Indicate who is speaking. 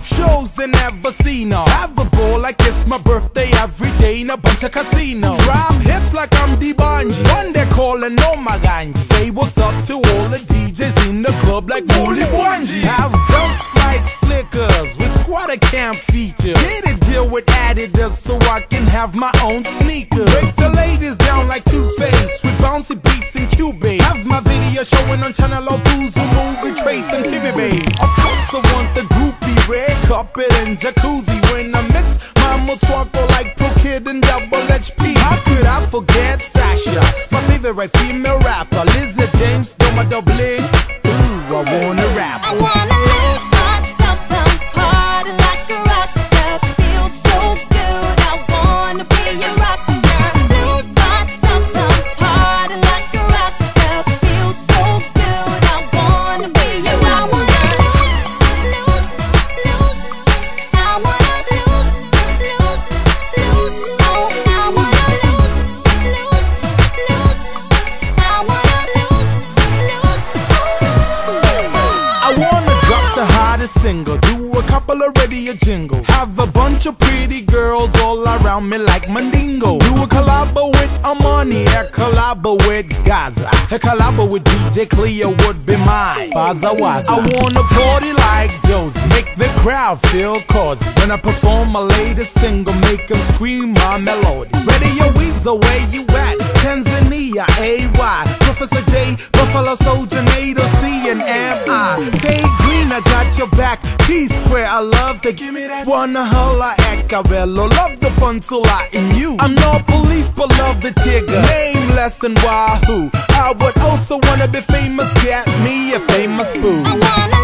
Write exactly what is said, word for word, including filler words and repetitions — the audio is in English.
Speaker 1: enough shows they never seen her. Have a ball like it's my birthday every day in a bunch of casinos. Drop hits like I'm D-Bungie. One day calling on my gang. Say what's up to all the D Js in the club like Mooly Bungie. Have belts like Slickers with squatter camp feature. Get a deal with Adidas so I can have my own sneakers. Break the ladies down like Two-Face with bouncy beats and Cubase. Have my video showing on Channel of Fools who move and trace and T V base. Of course I want the groupie, red carpet and jacuzzi. When I mix my motorco like Pro Kid and Double H P. How could I forget Sasha, my favorite female rapper? Lizzie James, do my doubling. Ooh, I wanna rap.
Speaker 2: I wanna lose myself and party like a rock star. Feel so good, I wanna be a rock star. Lose myself and party like a rock star. Feel so good, I wanna be a rock star. I wanna lose, lose, lose, lose. Oh, I wanna lose, lose, lose. I wanna lose, lose.
Speaker 1: I wanna drop the hottest single, do a couple of radio jingles, have a bunch of pretty girls all around me like Mandingo. Do a collabo with Amani, a collabo with Gaza, a collabo with D J Cleo would be mine. Faza Waza. I wanna party like Josie, make the crowd feel cozy. When I perform my latest single, make them scream my melody. Radio Weasel, where you at? Tanzania, A Y, Professor J, Buffalo Soldier, NATO, C and M I. Tay Green, I got your back. P-Square, I love to give me that. Wanna holla at Cabello, love the Pantula in you. I'm no police, but love the Tigger. Nameless and Wahoo. I would also wanna be famous, get me a famous boo.
Speaker 2: I wanna